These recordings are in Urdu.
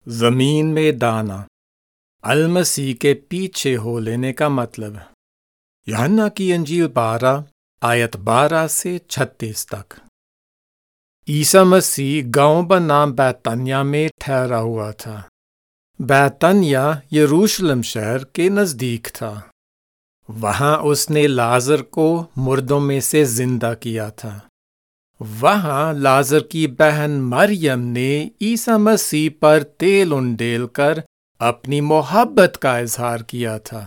زمین میں دانا المسیح کے پیچھے ہو لینے کا مطلب ہے۔ یوحنا کی انجیل 12 آیت 12 سے 36 تک۔ عیسی مسیح گاؤں بنام بیتانیہ میں ٹھہرا ہوا تھا۔ بیتانیہ یروشلم شہر کے نزدیک تھا۔ وہاں اس نے لازر کو مردوں میں سے زندہ کیا تھا۔ وہاں لازر کی بہن مریم نے عیسی مسیح پر تیل انڈیل کر اپنی محبت کا اظہار کیا تھا۔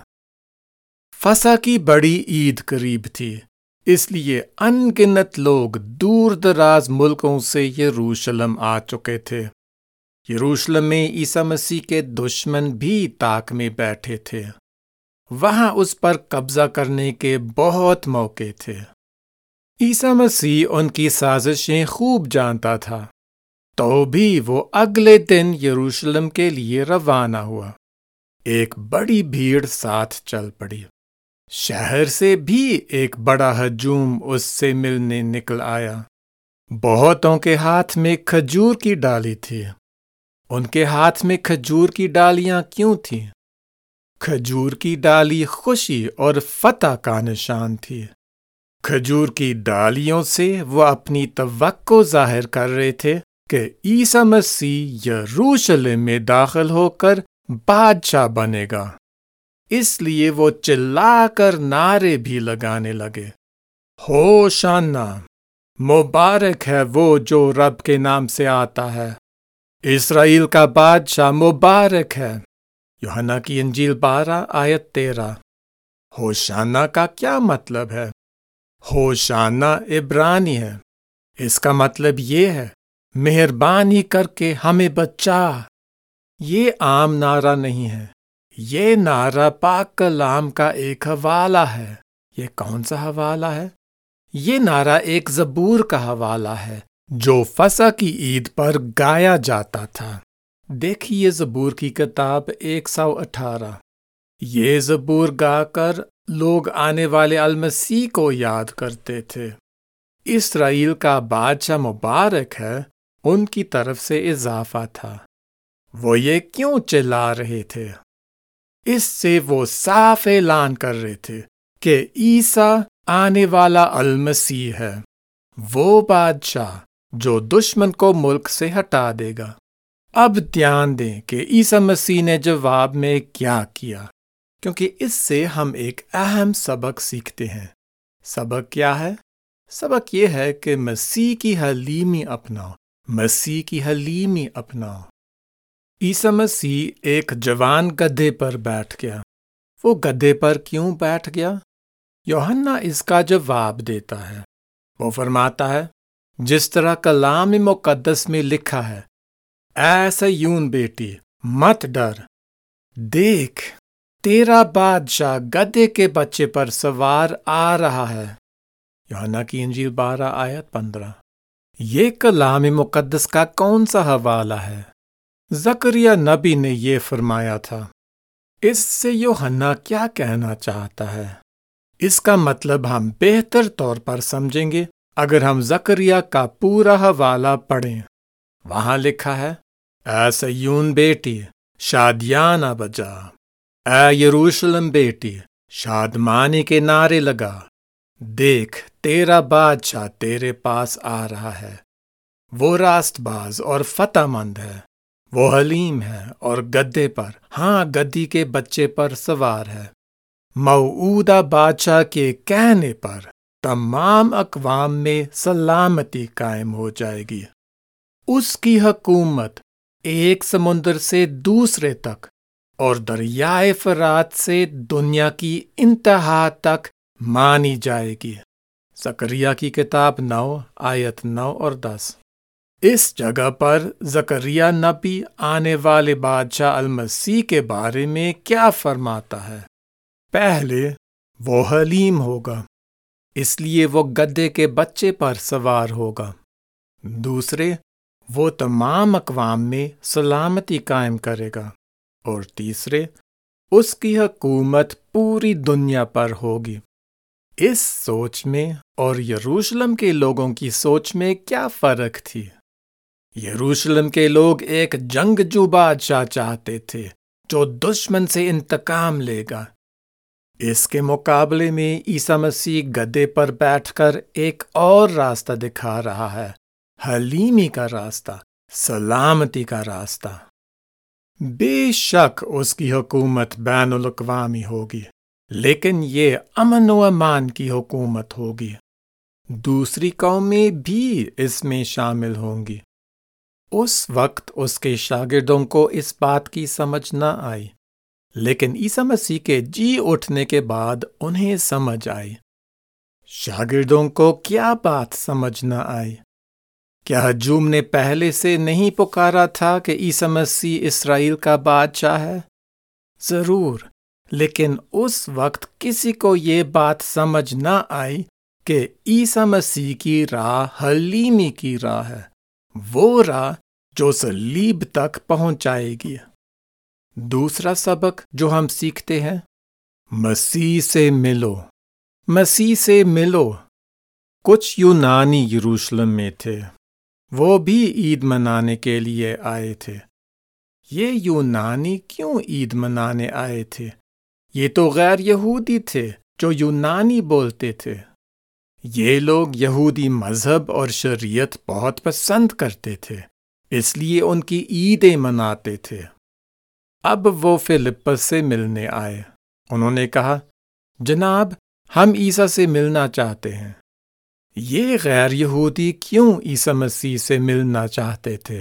فسح کی بڑی عید قریب تھی، اس لیے ان گنت لوگ دور دراز ملکوں سے یروشلم آ چکے تھے۔ یروشلم میں عیسی مسیح کے دشمن بھی طاق میں بیٹھے تھے۔ وہاں اس پر قبضہ کرنے کے بہت موقع تھے۔ عیسی مسیح ان کی سازشیں خوب جانتا تھا، تو بھی وہ اگلے دن یروشلم کے لیے روانہ ہوا۔ ایک بڑی بھیڑ ساتھ چل پڑی۔ شہر سے بھی ایک بڑا ہجوم اس سے ملنے نکل آیا۔ بہتوں کے ہاتھ میں کھجور کی ڈالی تھی۔ ان کے ہاتھ میں کھجور کی ڈالیاں کیوں تھیں؟ کھجور کی ڈالی خوشی اور فتح کا نشان تھی۔ کھجور کی ڈالیوں سے وہ اپنی توقع ظاہر کر رہے تھے کہ عیسی مسیح یروشلم میں داخل ہو کر بادشاہ بنے گا۔ اس لیے وہ چلا کر نعرے بھی لگانے لگے، ہوشانہ، مبارک ہے وہ جو رب کے نام سے آتا ہے، اسرائیل کا بادشاہ مبارک ہے۔ یوحنا کی انجیل 12 آیت 13۔ ہوشانہ کا کیا مطلب ہے؟ ہوشانہ عبرانی ہے۔ اس کا مطلب یہ ہے، مہربانی کر کے ہمیں بچا۔ یہ عام نعرہ نہیں ہے، یہ نعرہ پاک کلام کا ایک حوالہ ہے۔ یہ کون سا حوالہ ہے؟ یہ نعرہ ایک زبور کا حوالہ ہے جو فسح کی عید پر گایا جاتا تھا۔ دیکھیے زبور کی کتاب 118۔ یہ زبور گا کر لوگ آنے والے المسیح کو یاد کرتے تھے۔ اسرائیل کا بادشاہ مبارک ہے ان کی طرف سے اضافہ تھا۔ وہ یہ کیوں چلا رہے تھے؟ اس سے وہ صاف اعلان کر رہے تھے کہ عیسی آنے والا المسیح ہے، وہ بادشاہ جو دشمن کو ملک سے ہٹا دے گا۔ اب دھیان دیں کہ عیسی مسیح نے جواب میں کیا کیا، کیونکہ اس سے ہم ایک اہم سبق سیکھتے ہیں۔ سبق کیا ہے؟ سبق یہ ہے کہ مسیح کی حلیمی اپناؤ، مسیح کی حلیمی اپناؤ۔ عیسی مسیح ایک جوان گدھے پر بیٹھ گیا۔ وہ گدھے پر کیوں بیٹھ گیا؟ یوحنا اس کا جواب دیتا ہے۔ وہ فرماتا ہے، جس طرح کلام مقدس میں لکھا ہے، اے صیون بیٹی مت ڈر، دیکھ تیرا بادشاہ گدھے کے بچے پر سوار آ رہا ہے۔ یوحنا کی انجیل 12 آیت 15۔ یہ کلام مقدس کا کون سا حوالہ ہے؟ زکریا نبی نے یہ فرمایا تھا۔ اس سے یوحنا کیا کہنا چاہتا ہے؟ اس کا مطلب ہم بہتر طور پر سمجھیں گے اگر ہم زکریا کا پورا حوالہ پڑھیں۔ وہاں لکھا ہے، اے صیون بیٹی شادیانہ بجا، اے یروشلم بیٹی شادمانی کے نعرے لگا، دیکھ تیرا بادشاہ تیرے پاس آ رہا ہے، وہ راست باز اور فتح مند ہے، وہ حلیم ہے اور گدھے پر، ہاں گدھی کے بچے پر سوار ہے۔ موعودہ بادشاہ کے کہنے پر تمام اقوام میں سلامتی قائم ہو جائے گی۔ اس کی حکومت ایک سمندر سے دوسرے تک اور دریائے فرات سے دنیا کی انتہا تک مانی جائے گی۔ زکریا کی کتاب 9 آیت 9 اور 10۔ اس جگہ پر زکریا نبی آنے والے بادشاہ المسیح کے بارے میں کیا فرماتا ہے؟ پہلے، وہ حلیم ہوگا، اس لیے وہ گدھے کے بچے پر سوار ہوگا۔ دوسرے، وہ تمام اقوام میں سلامتی قائم کرے گا۔ اور تیسرے، اس کی حکومت پوری دنیا پر ہوگی۔ اس سوچ میں اور یروشلم کے لوگوں کی سوچ میں کیا فرق تھی؟ یروشلم کے لوگ ایک جنگجو بادشاہ چاہتے تھے جو دشمن سے انتقام لے گا۔ اس کے مقابلے میں عیسیٰ مسیح گدھے پر بیٹھ کر ایک اور راستہ دکھا رہا ہے، حلیمی کا راستہ، سلامتی کا راستہ۔ بے شک اس کی حکومت بین الاقوامی ہوگی، لیکن یہ امن و امان کی حکومت ہوگی۔ دوسری قومیں بھی اس میں شامل ہوں گی۔ اس وقت اس کے شاگردوں کو اس بات کی سمجھ نہ آئی، لیکن عیسیٰ مسیح کے جی اٹھنے کے بعد انہیں سمجھ آئی۔ شاگردوں کو کیا بات سمجھ نہ آئی؟ کیا ہجوم نے پہلے سے نہیں پکارا تھا کہ عیسیٰ مسیح اسرائیل کا بادشاہ ہے؟ ضرور، لیکن اس وقت کسی کو یہ بات سمجھ نہ آئی کہ عیسیٰ مسیح کی راہ حلیمی کی راہ ہے، وہ راہ جو صلیب تک پہنچائے گی۔ دوسرا سبق جو ہم سیکھتے ہیں، مسیح سے ملو، مسیح سے ملو۔ کچھ یونانی یروشلم میں تھے، وہ بھی عید منانے کے لیے آئے تھے۔ یہ یونانی کیوں عید منانے آئے تھے؟ یہ تو غیر یہودی تھے جو یونانی بولتے تھے۔ یہ لوگ یہودی مذہب اور شریعت بہت پسند کرتے تھے، اس لیے ان کی عیدیں مناتے تھے۔ اب وہ فلپس سے ملنے آئے۔ انہوں نے کہا، جناب، ہم عیسیٰ سے ملنا چاہتے ہیں۔ یہ غیر یہودی کیوں عیسیٰ مسیح سے ملنا چاہتے تھے؟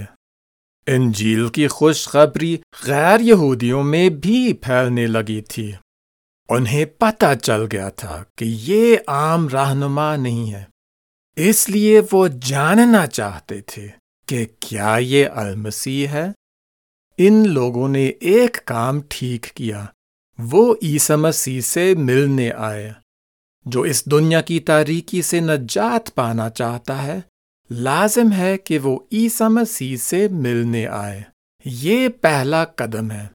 انجیل کی خوشخبری غیر یہودیوں میں بھی پھیلنے لگی تھی۔ انہیں پتہ چل گیا تھا کہ یہ عام رہنما نہیں ہے، اس لیے وہ جاننا چاہتے تھے کہ کیا یہ المسیح ہے۔ ان لوگوں نے ایک کام ٹھیک کیا، وہ عیسیٰ مسیح سے ملنے آئے۔ جو اس دنیا کی تاریکی سے نجات پانا چاہتا ہے، لازم ہے کہ وہ عیسیٰ مسیح سے ملنے آئے۔ یہ پہلا قدم ہے۔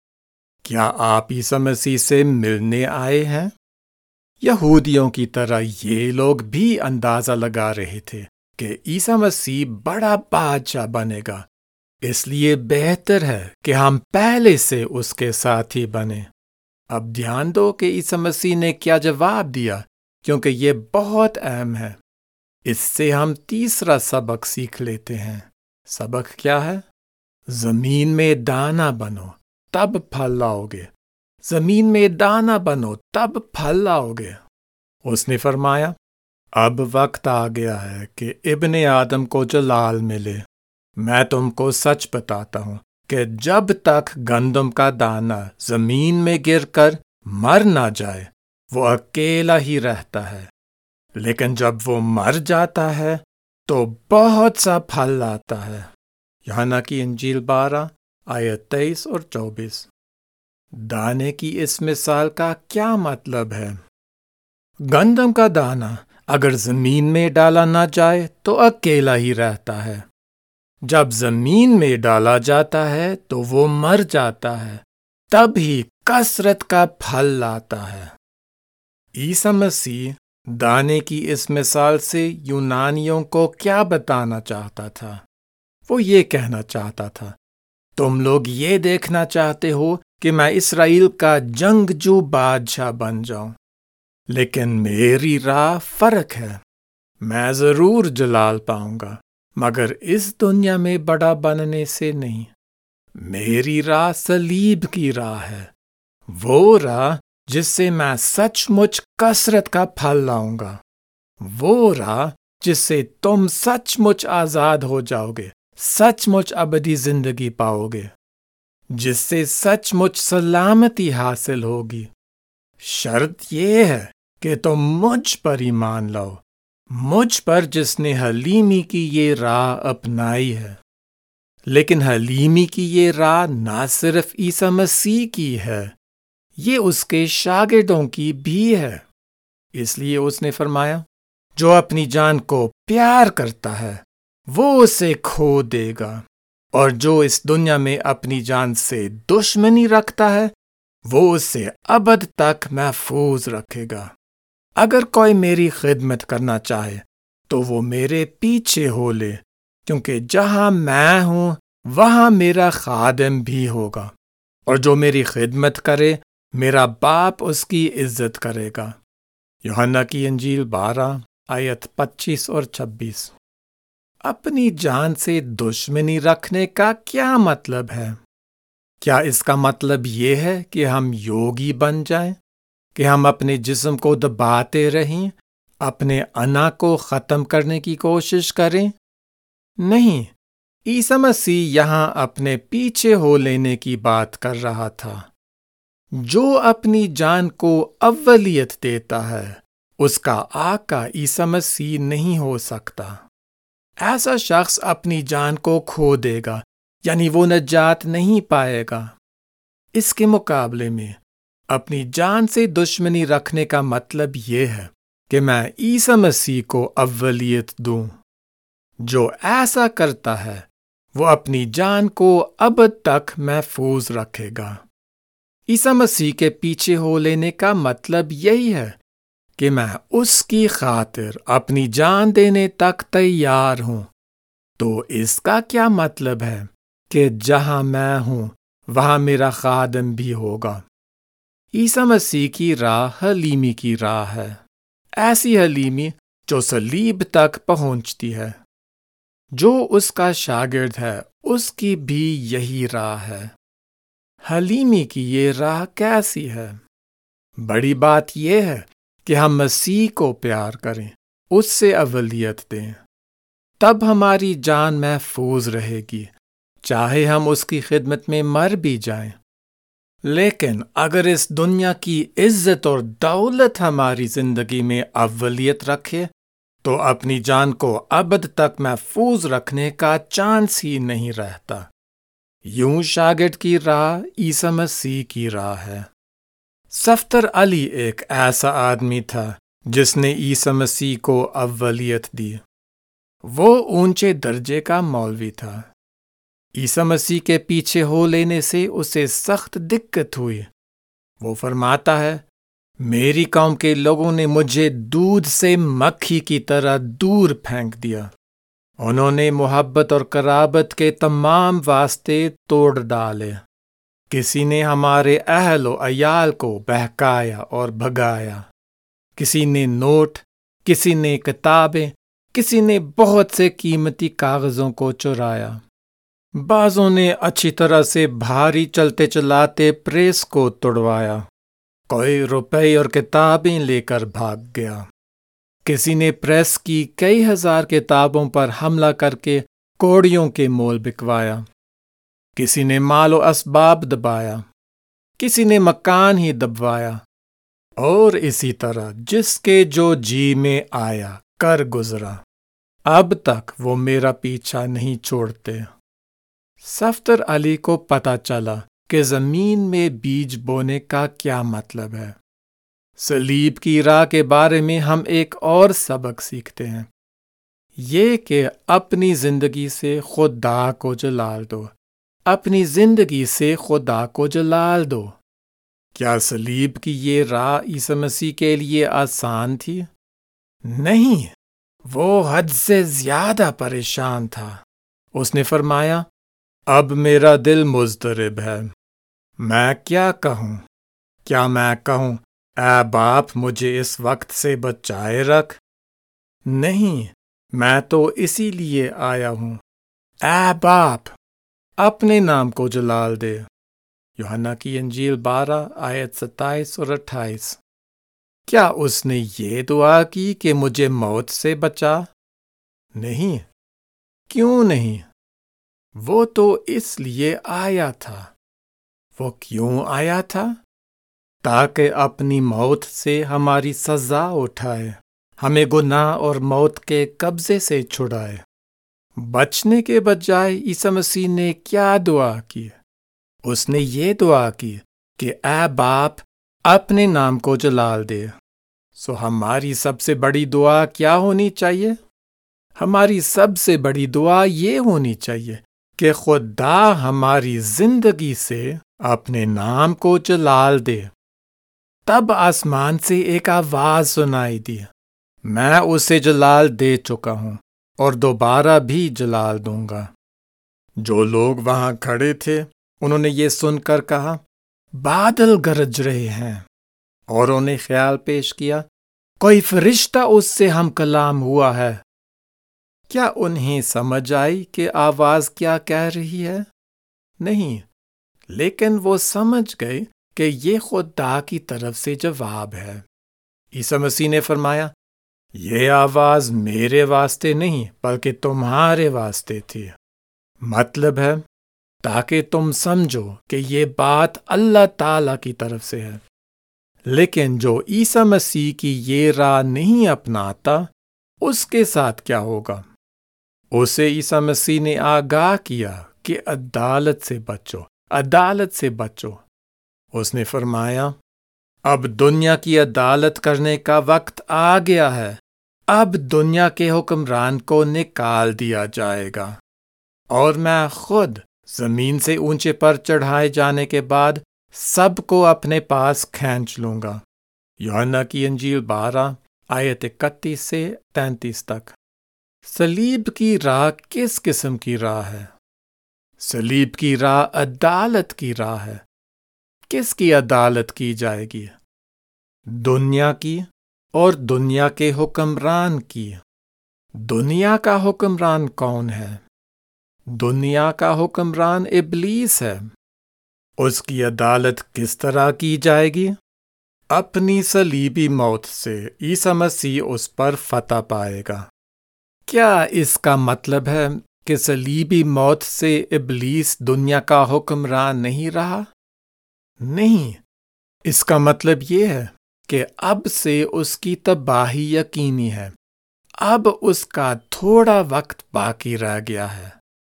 کیا آپ عیسیٰ مسیح سے ملنے آئے ہیں؟ یہودیوں کی طرح یہ لوگ بھی اندازہ لگا رہے تھے کہ عیسیٰ مسیح بڑا بادشاہ بنے گا، اس لیے بہتر ہے کہ ہم پہلے سے اس کے ساتھی بنیں۔ اب دھیان دو کہ عیسیٰ مسیح نے کیا جواب دیا، کیونکہ یہ بہت اہم ہے۔ اس سے ہم تیسرا سبق سیکھ لیتے ہیں۔ سبق کیا ہے؟ زمین میں دانا بنو، تب پھل لاؤ گے۔ زمین میں دانا بنو، تب پھل لاؤ گے۔ اس نے فرمایا، اب وقت آ گیا ہے کہ ابن آدم کو جلال ملے۔ میں تم کو سچ بتاتا ہوں کہ جب تک گندم کا دانہ زمین میں گر کر مر نہ جائے، وہ اکیلا ہی رہتا ہے، لیکن جب وہ مر جاتا ہے تو بہت سا پھل لاتا ہے۔ یوحنا کی انجیل 12 آیت 23 اور 24۔ دانے کی اس مثال کا کیا مطلب ہے؟ گندم کا دانہ اگر زمین میں ڈالا نہ جائے تو اکیلا ہی رہتا ہے، جب زمین میں ڈالا جاتا ہے تو وہ مر جاتا ہے، تب ہی کثرت کا پھل لاتا ہے۔ عیسیٰ مسیح دانے کی اس مثال سے یونانیوں کو کیا بتانا چاہتا تھا؟ وہ یہ کہنا چاہتا تھا، تم لوگ یہ دیکھنا چاہتے ہو کہ میں اسرائیل کا جنگجو بادشاہ بن جاؤں، لیکن میری راہ فرق ہے۔ میں ضرور جلال پاؤں گا، مگر اس دنیا میں بڑا بننے سے نہیں۔ میری راہ صلیب کی راہ ہے، وہ راہ جس سے میں سچ مچ کثرت کا پھل لاؤں گا، وہ راہ جس سے تم سچ مچ آزاد ہو جاؤ گے، سچ مچ ابدی زندگی پاؤ گے، جس سے سچ مچ سلامتی حاصل ہوگی۔ شرط یہ ہے کہ تم مجھ پر ایمان لاؤ، مجھ پر جس نے حلیمی کی یہ راہ اپنائی ہے۔ لیکن حلیمی کی یہ راہ نہ صرف عیسیٰ مسیح کی ہے، یہ اس کے شاگردوں کی بھی ہے۔ اس لیے اس نے فرمایا، جو اپنی جان کو پیار کرتا ہے وہ اسے کھو دے گا، اور جو اس دنیا میں اپنی جان سے دشمنی رکھتا ہے وہ اسے ابد تک محفوظ رکھے گا۔ اگر کوئی میری خدمت کرنا چاہے تو وہ میرے پیچھے ہو لے، کیونکہ جہاں میں ہوں وہاں میرا خادم بھی ہوگا، اور جو میری خدمت کرے میرا باپ اس کی عزت کرے گا۔ یوحنا کی انجیل 12 آیت 25 اور 26۔ اپنی جان سے دشمنی رکھنے کا کیا مطلب ہے؟ کیا اس کا مطلب یہ ہے کہ ہم یوگی بن جائیں، کہ ہم اپنے جسم کو دباتے رہیں، اپنے انا کو ختم کرنے کی کوشش کریں؟ نہیں، عیسی مسیح یہاں اپنے پیچھے ہو لینے کی بات کر رہا تھا۔ جو اپنی جان کو اولیت دیتا ہے اس کا آقا عیسی مسیح نہیں ہو سکتا۔ ایسا شخص اپنی جان کو کھو دے گا، یعنی وہ نجات نہیں پائے گا۔ اس کے مقابلے میں اپنی جان سے دشمنی رکھنے کا مطلب یہ ہے کہ میں عیسی مسیح کو اولیت دوں۔ جو ایسا کرتا ہے وہ اپنی جان کو ابد تک محفوظ رکھے گا۔ عیسی مسیح کے پیچھے ہو لینے کا مطلب یہی ہے کہ میں اس کی خاطر اپنی جان دینے تک تیار ہوں۔ تو اس کا کیا مطلب ہے؟ کہ جہاں میں ہوں وہاں میرا خادم بھی ہوگا۔ عیسی مسیح کی راہ حلیمی کی راہ ہے، ایسی حلیمی جو صلیب تک پہنچتی ہے۔ جو اس کا شاگرد ہے اس کی بھی یہی راہ ہے۔ حلیمی کی یہ راہ کیسی ہے؟ بڑی بات یہ ہے کہ ہم مسیح کو پیار کریں، اس سے اولیت دیں، تب ہماری جان محفوظ رہے گی، چاہے ہم اس کی خدمت میں مر بھی جائیں۔ لیکن اگر اس دنیا کی عزت اور دولت ہماری زندگی میں اولیت رکھے تو اپنی جان کو ابد تک محفوظ رکھنے کا چانس ہی نہیں رہتا۔ یوں شاگرد کی راہ عیسی مسیح کی راہ ہے۔ صفدر علی ایک ایسا آدمی تھا جس نے عیسی مسیح کو اولیت دی۔ وہ اونچے درجے کا مولوی تھا۔ عیسی مسیح کے پیچھے ہو لینے سے اسے سخت دقت ہوئی۔ وہ فرماتا ہے، میری قوم کے لوگوں نے مجھے دودھ سے مکھی کی طرح دور پھینک دیا۔ انہوں نے محبت اور قرابت کے تمام واسطے توڑ ڈالے۔ کسی نے ہمارے اہل و عیال کو بہکایا اور بھگایا۔ کسی نے نوٹ، کسی نے کتابیں، کسی نے بہت سے قیمتی کاغذوں کو چرایا۔ بعضوں نے اچھی طرح سے بھاری چلتے چلاتے پریس کو توڑوایا۔ کوئی روپے اور کتابیں لے کر بھاگ گیا۔ کسی نے پریس کی کئی ہزار کتابوں پر حملہ کر کے کوڑیوں کے مول بکوایا۔ کسی نے مال و اسباب دبایا، کسی نے مکان ہی دبوایا، اور اسی طرح جس کے جو جی میں آیا کر گزرا۔ اب تک وہ میرا پیچھا نہیں چھوڑتے۔ صفدر علی کو پتہ چلا کہ زمین میں بیج بونے کا کیا مطلب ہے۔ صلیب کی راہ کے بارے میں ہم ایک اور سبق سیکھتے ہیں، یہ کہ اپنی زندگی سے خدا کو جلال دو، اپنی زندگی سے خدا کو جلال دو۔ کیا صلیب کی یہ راہ عیسی مسیح کے لیے آسان تھی؟ نہیں، وہ حد سے زیادہ پریشان تھا۔ اس نے فرمایا، اب میرا دل مضطرب ہے، میں کیا کہوں؟ کیا میں کہوں، اے باپ مجھے اس وقت سے بچائے رکھ؟ نہیں، میں تو اسی لیے آیا ہوں۔ اے باپ، اپنے نام کو جلال دے۔ یوحنا کی انجیل 12 آیت 27 اور 28۔ کیا اس نے یہ دعا کی کہ مجھے موت سے بچا؟ نہیں۔ کیوں نہیں؟ وہ تو اس لیے آیا تھا۔ وہ کیوں آیا تھا؟ تاکہ اپنی موت سے ہماری سزا اٹھائے، ہمیں گناہ اور موت کے قبضے سے چھڑائے۔ بچنے کے بجائے عیسی مسیح نے کیا دعا کی؟ اس نے یہ دعا کی کہ اے باپ، اپنے نام کو جلال دے۔ سو ہماری سب سے بڑی دعا کیا ہونی چاہیے؟ ہماری سب سے بڑی دعا یہ ہونی چاہیے کہ خدا ہماری زندگی سے اپنے نام کو جلال دے۔ تب آسمان سے ایک آواز سنائی دی، میں اسے جلال دے چکا ہوں اور دوبارہ بھی جلال دوں گا۔ جو لوگ وہاں کھڑے تھے انہوں نے یہ سن کر کہا، بادل گرج رہے ہیں، اور انہیں خیال پیش کیا کوئی فرشتہ اس سے ہم کلام ہوا ہے۔ کیا انہیں سمجھ آئی کہ آواز کیا کہہ رہی ہے؟ نہیں، لیکن وہ سمجھ گئے کہ یہ خدا کی طرف سے جواب ہے۔ عیسی مسیح نے فرمایا، یہ آواز میرے واسطے نہیں بلکہ تمہارے واسطے تھی۔ مطلب ہے تاکہ تم سمجھو کہ یہ بات اللہ تعالی کی طرف سے ہے۔ لیکن جو عیسی مسیح کی یہ راہ نہیں اپناتا اس کے ساتھ کیا ہوگا؟ اسے عیسی مسیح نے آگاہ کیا کہ عدالت سے بچو، عدالت سے بچو۔ اس نے فرمایا، اب دنیا کی عدالت کرنے کا وقت آ گیا ہے، اب دنیا کے حکمران کو نکال دیا جائے گا، اور میں خود زمین سے اونچے پر چڑھائے جانے کے بعد سب کو اپنے پاس کھینچ لوں گا۔ یوحنا کی انجیل 12 آیت 31 سے 33 تک۔ صلیب کی راہ کس قسم کی راہ ہے؟ صلیب کی راہ عدالت کی راہ ہے۔ کس کی عدالت کی جائے گی؟ دنیا کی اور دنیا کے حکمران کی۔ دنیا کا حکمران کون ہے؟ دنیا کا حکمران ابلیس ہے۔ اس کی عدالت کس طرح کی جائے گی؟ اپنی صلیبی موت سے عیسی مسیح اس پر فتح پائے گا۔ کیا اس کا مطلب ہے کہ صلیبی موت سے ابلیس دنیا کا حکمران نہیں رہا؟ نہیں، اس کا مطلب یہ ہے کہ اب سے اس کی تباہی یقینی ہے، اب اس کا تھوڑا وقت باقی رہ گیا ہے۔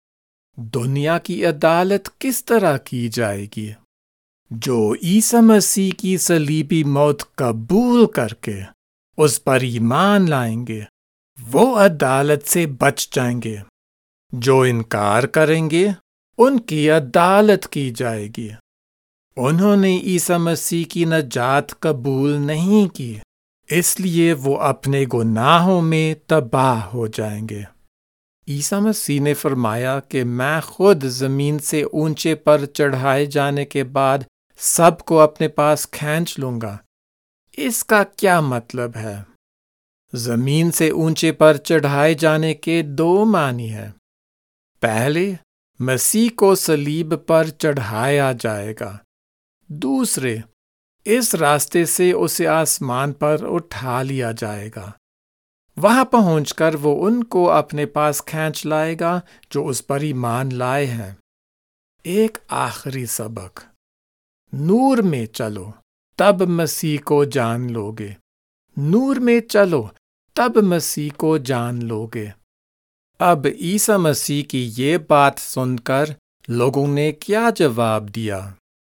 دنیا کی عدالت کس طرح کی جائے گی؟ جو عیسی مسیح کی صلیبی موت قبول کر کے اس پر ایمان لائیں گے وہ عدالت سے بچ جائیں گے۔ جو انکار کریں گے ان کی عدالت کی جائے گی۔ انہوں نے عیسی مسیح کی نجات قبول نہیں کی، اس لیے وہ اپنے گناہوں میں تباہ ہو جائیں گے۔ عیسی مسیح نے فرمایا کہ میں خود زمین سے اونچے پر چڑھائے جانے کے بعد سب کو اپنے پاس کھینچ لوں گا۔ اس کا کیا مطلب ہے؟ زمین سے اونچے پر چڑھائے جانے کے دو معنی ہیں۔ پہلے، مسیح کو صلیب پر چڑھایا جائے گا۔ دوسرے، اس راستے سے اسے آسمان پر اٹھا لیا جائے گا۔ وہاں پہنچ کر وہ ان کو اپنے پاس کھینچ لائے گا جو اس پر ایمان لائے ہیں۔ ایک آخری سبق، نور میں چلو تب مسیح کو جان لو گے۔ نور میں چلو تب مسیح کو جان لو گے۔ اب عیسی مسیح کی یہ بات سن کر لوگوں نے کیا جواب دیا؟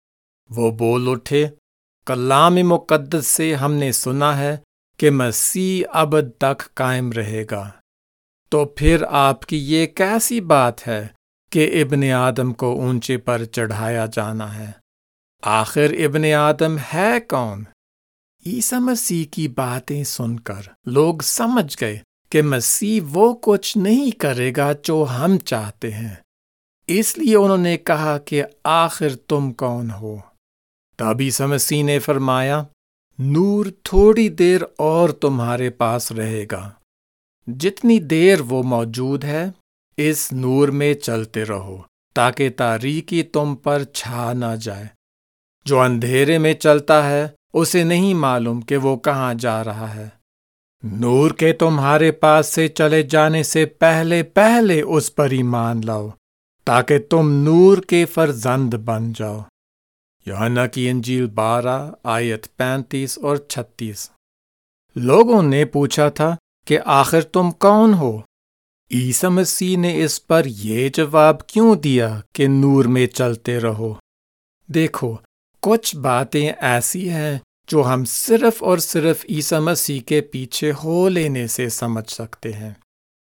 وہ بول اٹھے، کلام مقدس سے ہم نے سنا ہے کہ مسیح ابد تک قائم رہے گا، تو پھر آپ کی یہ کیسی بات ہے کہ ابن آدم کو اونچے پر چڑھایا جانا ہے؟ آخر ابن آدم ہے کون؟ عیسی مسیح کی باتیں سن کر لوگ سمجھ گئے کہ مسیح وہ کچھ نہیں کرے گا جو ہم چاہتے ہیں، اس لیے انہوں نے کہا کہ آخر تم کون ہو؟ تب عیسی مسیح نے فرمایا، نور تھوڑی دیر اور تمہارے پاس رہے گا۔ جتنی دیر وہ موجود ہے اس نور میں چلتے رہو تاکہ تاریکی تم پر چھا نہ جائے۔ جو اندھیرے میں چلتا ہے اسے نہیں معلوم کہ وہ کہاں جا رہا ہے۔ نور کے تمہارے پاس سے چلے جانے سے پہلے پہلے اس پر ایمان لاؤ تاکہ تم نور کے فرزند بن جاؤ۔ یوحنا کی انجیل 12 آیت 35 اور 36۔ لوگوں نے پوچھا تھا کہ آخر تم کون ہو؟ عیسی مسیح نے اس پر یہ جواب کیوں دیا کہ نور میں چلتے رہو؟ دیکھو، کچھ باتیں ایسی ہیں جو ہم صرف اور صرف عیسی مسیح کے پیچھے ہو لینے سے سمجھ سکتے ہیں۔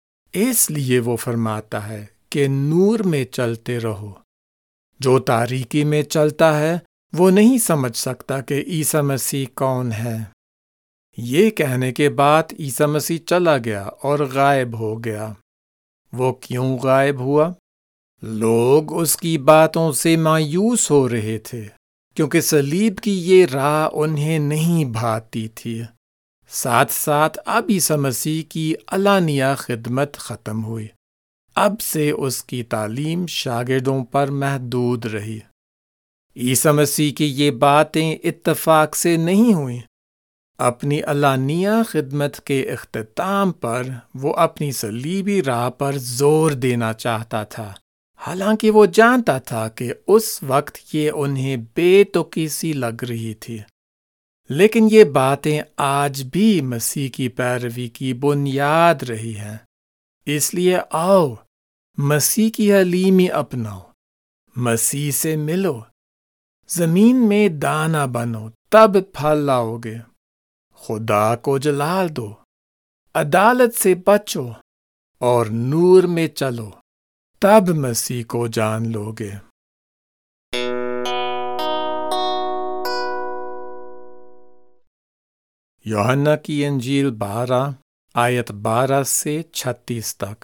اس لیے وہ فرماتا ہے کہ نور میں چلتے رہو۔ جو تاریکی میں چلتا ہے وہ نہیں سمجھ سکتا کہ عیسی مسیح کون ہے۔ یہ کہنے کے بعد عیسی مسیح چلا گیا اور غائب ہو گیا۔ وہ کیوں غائب ہوا؟ لوگ اس کی باتوں سے مایوس ہو رہے تھے کیونکہ صلیب کی یہ راہ انہیں نہیں بھاتی تھی۔ ساتھ ساتھ اب عیسی مسیح کی علانیہ خدمت ختم ہوئی۔ اب سے اس کی تعلیم شاگردوں پر محدود رہی۔ عیسی مسیح کی یہ باتیں اتفاق سے نہیں ہوئیں۔ اپنی علانیہ خدمت کے اختتام پر وہ اپنی صلیبی راہ پر زور دینا چاہتا تھا، حالانکہ وہ جانتا تھا کہ اس وقت یہ انہیں بے تکی سی لگ رہی تھی۔ لیکن یہ باتیں آج بھی مسیح کی پیروی کی بنیاد رہی ہیں۔ اس لیے آؤ، مسیح کی حلیمی اپناؤ، مسیح سے ملو، زمین میں دانہ بنو، تب پھل لاؤ گے۔ خدا کو جلال دو، عدالت سے بچو اور نور میں چلو، تب مسیح کو جان لو گے۔ یوحنا کی انجیل 12 آیت 12 سے 36 تک۔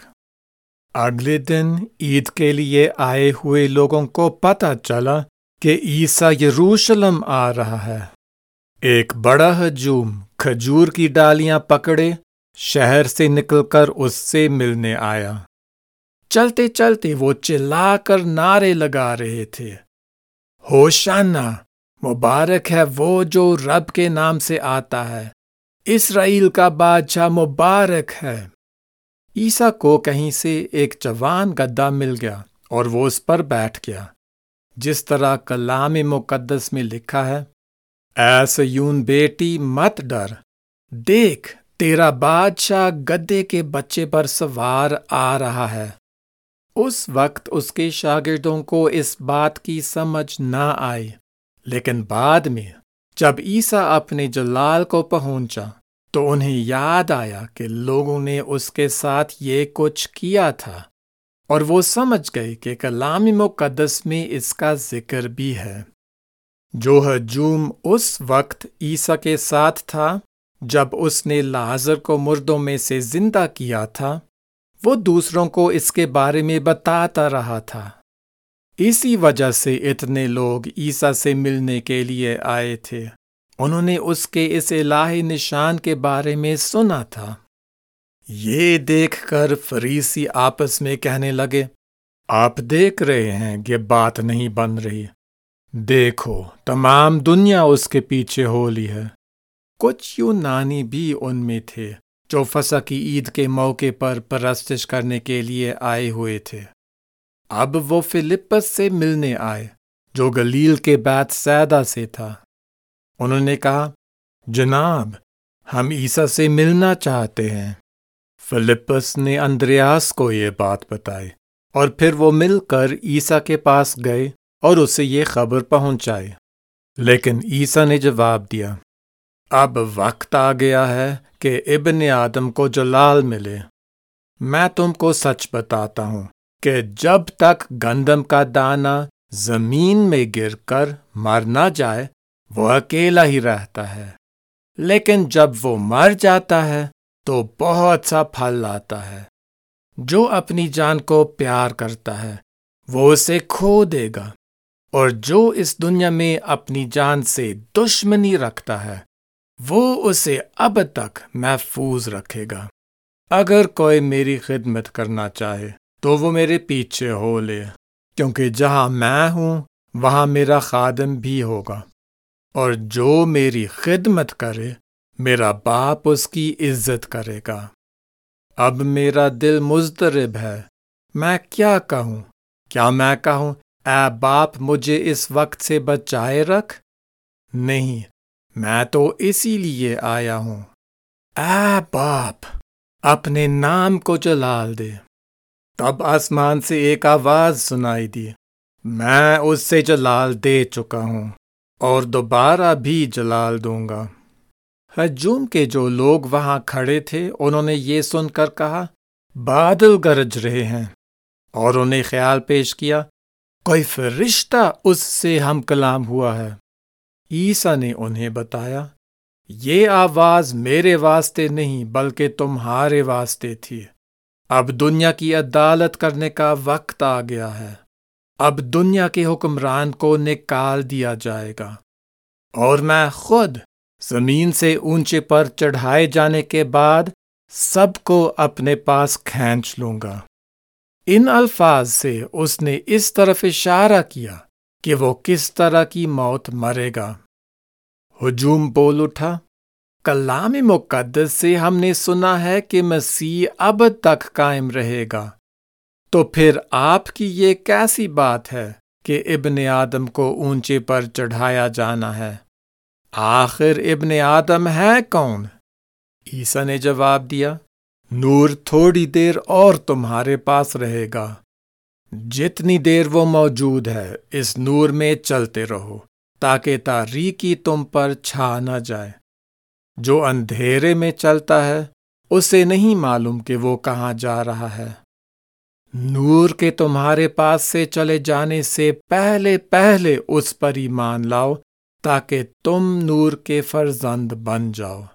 اگلے دن عید کے لیے آئے ہوئے لوگوں کو پتہ چلا کہ عیسیٰ یروشلم آ رہا ہے۔ ایک بڑا ہجوم کھجور کی ڈالیاں پکڑے شہر سے نکل کر اس سے ملنے آیا۔ چلتے چلتے وہ چلا کر نعرے لگا رہے تھے، ہوشانا، مبارک ہے وہ جو رب کے نام سے آتا ہے، اسرائیل کا بادشاہ مبارک ہے۔ عیسیٰ کو کہیں سے ایک جوان گدھا مل گیا اور وہ اس پر بیٹھ گیا، جس طرح کلام مقدس میں لکھا ہے، اے صیون بیٹی مت ڈر، دیکھ تیرا بادشاہ گدھے کے بچے پر سوار آ رہا ہے۔ اس وقت اس کے شاگردوں کو اس بات کی سمجھ نہ آئی، لیکن بعد میں جب عیسیٰ اپنے جلال کو پہنچا تو انہیں یاد آیا کہ لوگوں نے اس کے ساتھ یہ کچھ کیا تھا، اور وہ سمجھ گئے کہ کلام مقدس میں اس کا ذکر بھی ہے۔ جو ہجوم اس وقت عیسیٰ کے ساتھ تھا جب اس نے لازر کو مردوں میں سے زندہ کیا تھا، وہ دوسروں کو اس کے بارے میں بتاتا رہا تھا۔ اسی وجہ سے اتنے لوگ عیسیٰ سے ملنے کے لیے آئے تھے۔ انہوں نے اس کے اس الہی نشان کے بارے میں سنا تھا۔ یہ دیکھ کر فریسی آپس میں کہنے لگے، آپ دیکھ رہے ہیں یہ بات نہیں بن رہی، دیکھو تمام دنیا اس کے پیچھے ہو لی ہے۔ کچھ یونانی بھی ان میں تھے جو فسح کی عید کے موقع پر پرستش کرنے کے لیے آئے ہوئے تھے۔ اب وہ فلپس سے ملنے آئے جو گلیل کے بیت سیدا سے تھا۔ انہوں نے کہا، جناب، ہم عیسیٰ سے ملنا چاہتے ہیں۔ فلپس نے اندریاس کو یہ بات بتائی اور پھر وہ مل کر عیسیٰ کے پاس گئے اور اسے یہ خبر پہنچائی۔ لیکن عیسیٰ نے جواب دیا، اب وقت آ گیا ہے کہ ابن آدم کو جلال ملے۔ میں تم کو سچ بتاتا ہوں کہ جب تک گندم کا دانہ زمین میں گر کر مر نہ جائے وہ اکیلا ہی رہتا ہے، لیکن جب وہ مر جاتا ہے تو بہت سا پھل لاتا ہے۔ جو اپنی جان کو پیار کرتا ہے وہ اسے کھو دے گا، اور جو اس دنیا میں اپنی جان سے دشمنی رکھتا ہے وہ اسے اب تک محفوظ رکھے گا۔ اگر کوئی میری خدمت کرنا چاہے تو وہ میرے پیچھے ہو لے، کیونکہ جہاں میں ہوں وہاں میرا خادم بھی ہوگا، اور جو میری خدمت کرے میرا باپ اس کی عزت کرے گا۔ اب میرا دل مضطرب ہے، میں کیا کہوں؟ کیا میں کہوں، اے باپ مجھے اس وقت سے بچائے رکھ؟ نہیں، میں تو اسی لیے آیا ہوں۔ اے باپ، اپنے نام کو جلال دے۔ تب آسمان سے ایک آواز سنائی دی، میں اس سے جلال دے چکا ہوں اور دوبارہ بھی جلال دوں گا۔ ہجوم کے جو لوگ وہاں کھڑے تھے انہوں نے یہ سن کر کہا، بادل گرج رہے ہیں، اور انہیں خیال پیش کیا کوئی فرشتہ اس سے ہم کلام ہوا ہے۔ عیسیٰ نے انہیں بتایا، یہ آواز میرے واسطے نہیں بلکہ تمہارے واسطے تھی۔ اب دنیا کی عدالت کرنے کا وقت آ گیا ہے۔ اب دنیا کے حکمران کو نکال دیا جائے گا، اور میں خود زمین سے اونچے پر چڑھائے جانے کے بعد سب کو اپنے پاس کھینچ لوں گا۔ ان الفاظ سے اس نے اس طرف اشارہ کیا کہ وہ کس طرح کی موت مرے گا۔ ہجوم بول اٹھا، کلام مقدس سے ہم نے سنا ہے کہ مسیح ابد تک قائم رہے گا، تو پھر آپ کی یہ کیسی بات ہے کہ ابن آدم کو اونچے پر چڑھایا جانا ہے؟ آخر ابن آدم ہے کون؟ عیسیٰ نے جواب دیا، نور تھوڑی دیر اور تمہارے پاس رہے گا۔ جتنی دیر وہ موجود ہے اس نور میں چلتے رہو، تاکہ تاریکی تم پر چھا نہ جائے۔ جو اندھیرے میں چلتا ہے اسے نہیں معلوم کہ وہ کہاں جا رہا ہے۔ نور کے تمہارے پاس سے چلے جانے سے پہلے اس پر ایمان لاؤ، تاکہ تم نور کے فرزند بن جاؤ۔